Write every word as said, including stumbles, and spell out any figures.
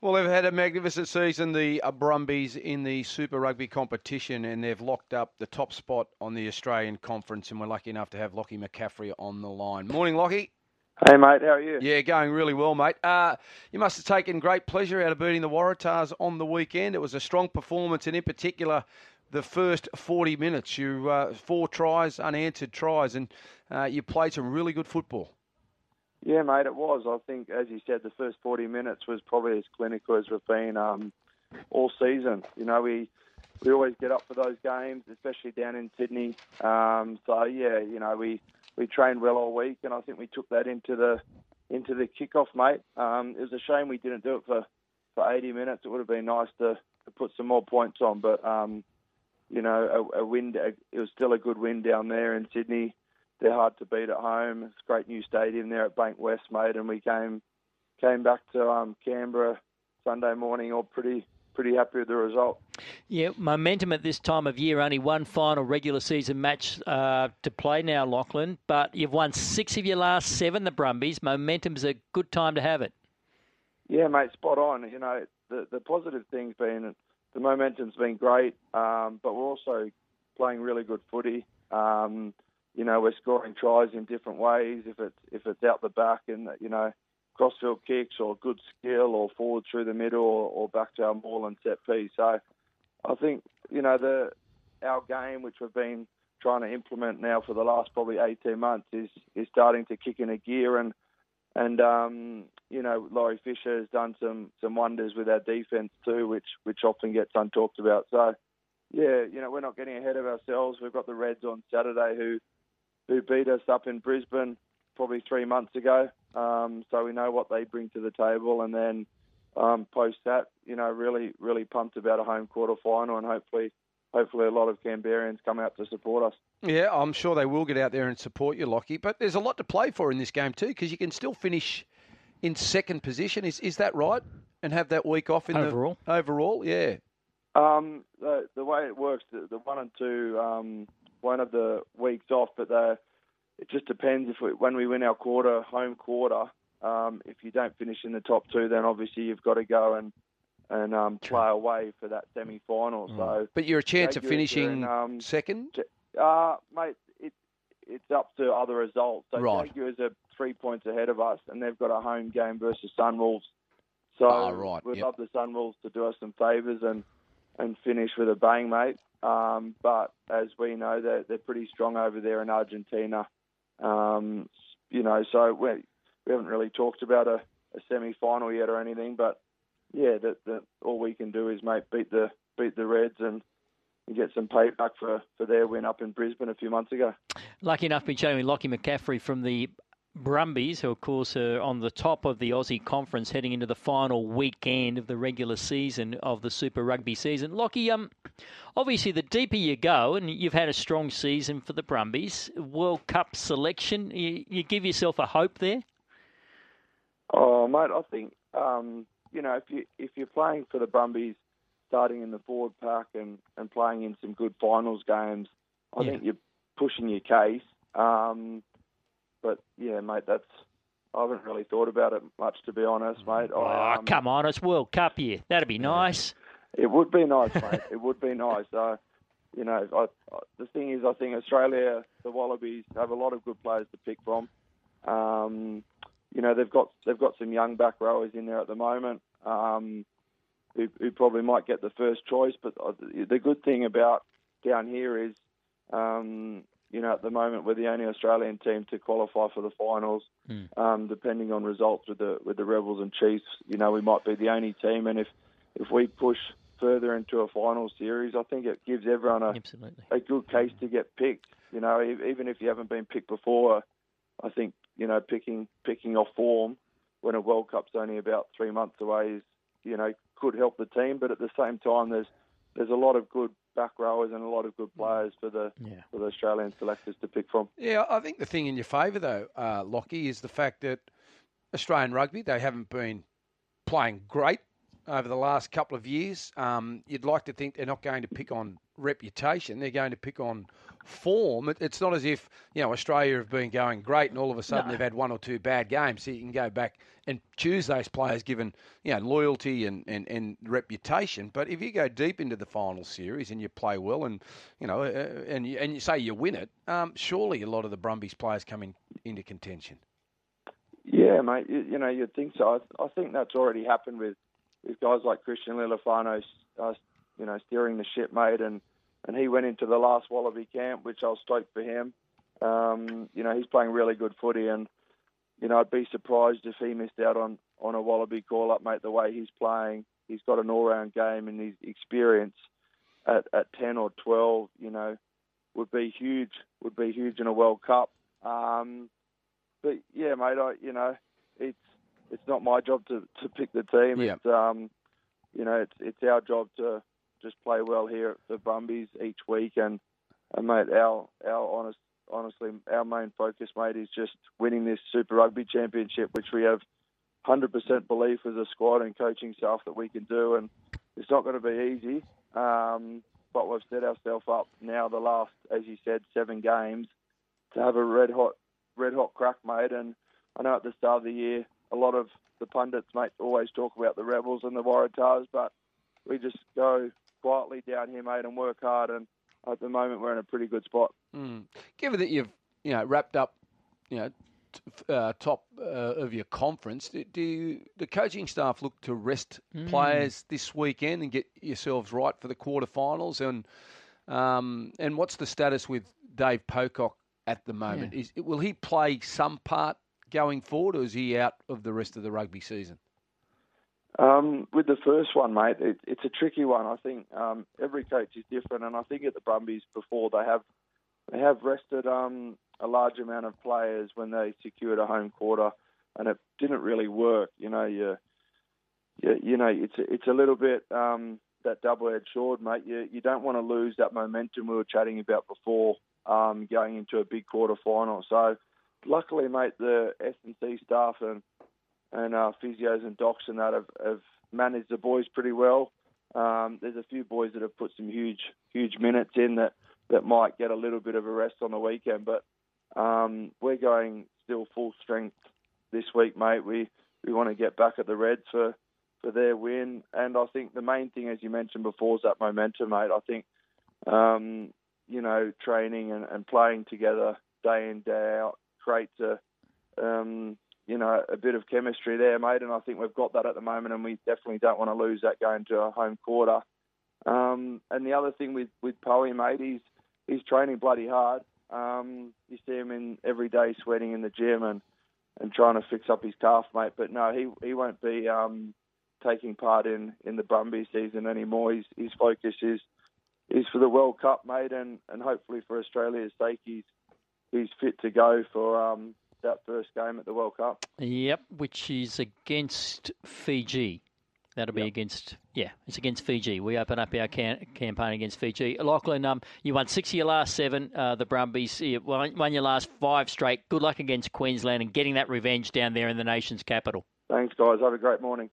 Well, they've had a magnificent season, the uh, Brumbies, in the Super Rugby competition, and they've locked up the top spot on the Australian Conference, and we're lucky enough to have Lockie McCaffrey on the line. Morning, Lockie. Hey, mate, how are you? Yeah, going really well, mate. Uh, you must have taken great pleasure out of beating the Waratahs on the weekend. It was a strong performance, and in particular, the first forty minutes. You uh, four tries, unanswered tries, and uh, you played some really good football. Yeah, mate, it was. I think, as you said, the first forty minutes was probably as clinical as we've been um, all season. You know, we we always get up for those games, especially down in Sydney. Um, so, yeah, you know, we, we trained well all week, and I think we took that into the into the kickoff, mate. Um, it was a shame we didn't do it for, for eighty minutes. It would have been nice to, to put some more points on, but, um, you know, a, a win, a, it was still a good win down there in Sydney. They're hard to beat at home. It's a great new stadium there at Bank West, mate. And we came came back to um, Canberra Sunday morning, all pretty pretty happy with the result. Yeah, momentum at this time of year. Only one final regular season match uh, to play now, Lachlan. But you've won six of your last seven, the Brumbies. Momentum's a good time to have it. Yeah, mate, spot on. You know, the the positive thing's been the momentum's been great, um, but we're also playing really good footy. Um, You know, we're scoring tries in different ways. If it's if it's out the back and, you know, crossfield kicks or good skill or forward through the middle or, or back to our maul and set piece. So I think, you know, the our game, which we've been trying to implement now for the last probably eighteen months, is is starting to kick in a gear. And, and um, you know, Laurie Fisher has done some, some wonders with our defence too, which, which often gets untalked about. So, yeah, you know, we're not getting ahead of ourselves. We've got the Reds on Saturday who... who beat us up in Brisbane probably three months ago. Um, so we know what they bring to the table. And then um, post that, you know, really, really pumped about a home quarter final, and hopefully hopefully a lot of Canberrans come out to support us. Yeah, I'm sure they will get out there and support you, Lockie. But there's a lot to play for in this game too, because you can still finish in second position. Is is that right? And have that week off in overall? The, overall, yeah. Um, the, the way it works, the, the one and two... Um, one of the weeks off, but the, it just depends if we, when we win our quarter, home quarter, um, if you don't finish in the top two, then obviously you've got to go and and um, play away for that semi-final. Mm. So, but you're a chance Jaguars of finishing in, um, second? Uh, mate, it, it's up to other results. So right. Jaguars are three points ahead of us, and they've got a home game versus Sunwolves. So oh, right. we'd yep. love the Sunwolves to do us some favours and, and finish with a bang, mate. Um, but as we know, they're, they're pretty strong over there in Argentina. Um, you know, so we we haven't really talked about a, a semi-final yet or anything. But yeah, that, that all we can do is, mate, beat the beat the Reds and, and get some payback for, for their win up in Brisbane a few months ago. Lucky enough to be chatting with Lockie McCaffrey from the Brumbies, who of course are on the top of the Aussie Conference heading into the final weekend of the regular season of the Super Rugby season. Lockie, um, obviously the deeper you go, and you've had a strong season for the Brumbies, World Cup selection, you, you give yourself a hope there? Oh, mate, I think, um, you know, if, you, if you're playing for the Brumbies, starting in the forward pack and, and playing in some good finals games, I yeah. think you're pushing your case. Um But, yeah, mate, that's I haven't really thought about it much, to be honest, mate. Oh, I, um, come on, it's World Cup year. That'd be nice. It would be nice, mate. It would be nice. Uh, you know, I, I, the thing is, I think Australia, the Wallabies, have a lot of good players to pick from. Um, you know, they've got they've got some young back rowers in there at the moment um, who, who probably might get the first choice. But the good thing about down here is... Um, You know, at the moment, we're the only Australian team to qualify for the finals. Mm. Um, depending on results with the with the Rebels and Chiefs, you know, we might be the only team. And if, if we push further into a final series, I think it gives everyone a, a good case to get picked. You know, even if you haven't been picked before, I think, you know, picking picking off form when a World Cup's only about three months away is, you know, could help the team. But at the same time, there's there's a lot of good back rowers and a lot of good players for the yeah. for the Australian selectors to pick from. Yeah, I think the thing in your favour, though, uh, Lockie, is the fact that Australian rugby, they haven't been playing great over the last couple of years. Um, you'd like to think they're not going to pick on reputation. They're going to pick on form. It, it's not as if, you know, Australia have been going great and all of a sudden no. they've had one or two bad games. So you can go back and choose those players given, you know, loyalty and, and, and reputation. But if you go deep into the final series and you play well and, you know, uh, and, you, and you say you win it, um, surely a lot of the Brumbies players come in, into contention. Yeah, mate. You, you know, you'd think so. I, I think that's already happened with, with guys like Christian Leali'ifano, uh, you know, steering the ship, mate, and, and he went into the last Wallaby camp, which I was stoked for him. Um, you know, he's playing really good footy, and, you know, I'd be surprised if he missed out on, on a Wallaby call-up, mate, the way he's playing. He's got an all-round game, and his experience at, at ten or twelve, you know, would be huge, would be huge in a World Cup. Um, but, yeah, mate, I, you know, it's it's not my job to, to pick the team. Yeah. It's, um, you know, it's it's our job to just play well here at the Brumbies each week. And, and mate, our, our honest, honestly, our main focus, mate, is just winning this Super Rugby Championship, which we have one hundred percent belief as a squad and coaching staff that we can do. And it's not going to be easy, um, but we've set ourselves up now the last, as you said, seven games to have a red-hot red-hot crack, mate. And I know at the start of the year, a lot of the pundits, mate, always talk about the Rebels and the Waratahs, but we just go quietly down here, mate, and work hard. And at the moment, we're in a pretty good spot. Mm. Given that you've, you know, wrapped up, you know, t- uh, top uh, of your conference, do, do you, the coaching staff look to rest mm. players this weekend and get yourselves right for the quarterfinals? And um, and what's the status with Dave Pocock at the moment? Yeah. Is will he play some part going forward, or is he out of the rest of the rugby season? Um, with the first one, mate, it, it's a tricky one. I think um, every coach is different, and I think at the Brumbies before they have they have rested um, a large amount of players when they secured a home quarter, and it didn't really work. You know, you, you, you know, it's a, it's a little bit um, that double-edged sword, mate. You you don't want to lose that momentum we were chatting about before um, going into a big quarter final. So, luckily, mate, the S and C staff and and uh, physios and docs and that have, have managed the boys pretty well. Um, there's a few boys that have put some huge, huge minutes in that, that might get a little bit of a rest on the weekend. But um, we're going still full strength this week, mate. We we want to get back at the Reds for, for their win. And I think the main thing, as you mentioned before, is that momentum, mate. I think, um, you know, training and, and playing together day in, day out creates a... Um, you know, a bit of chemistry there, mate, and I think we've got that at the moment, and we definitely don't want to lose that going to a home quarter. Um, and the other thing with, with Poey, mate, he's, he's training bloody hard. Um, you see him in every day sweating in the gym and, and trying to fix up his calf, mate. But no, he he won't be um, taking part in, in the Brumbies season anymore. His, his focus is is for the World Cup, mate, and, and hopefully for Australia's sake, he's, he's fit to go for... Um, that first game at the World Cup. Yep, which is against Fiji. That'll be yep. against, yeah, it's against Fiji. We open up our can- campaign against Fiji. Lachlan, um, you won six of your last seven, uh, the Brumbies. You won, won your last five straight. Good luck against Queensland and getting that revenge down there in the nation's capital. Thanks, guys. Have a great morning.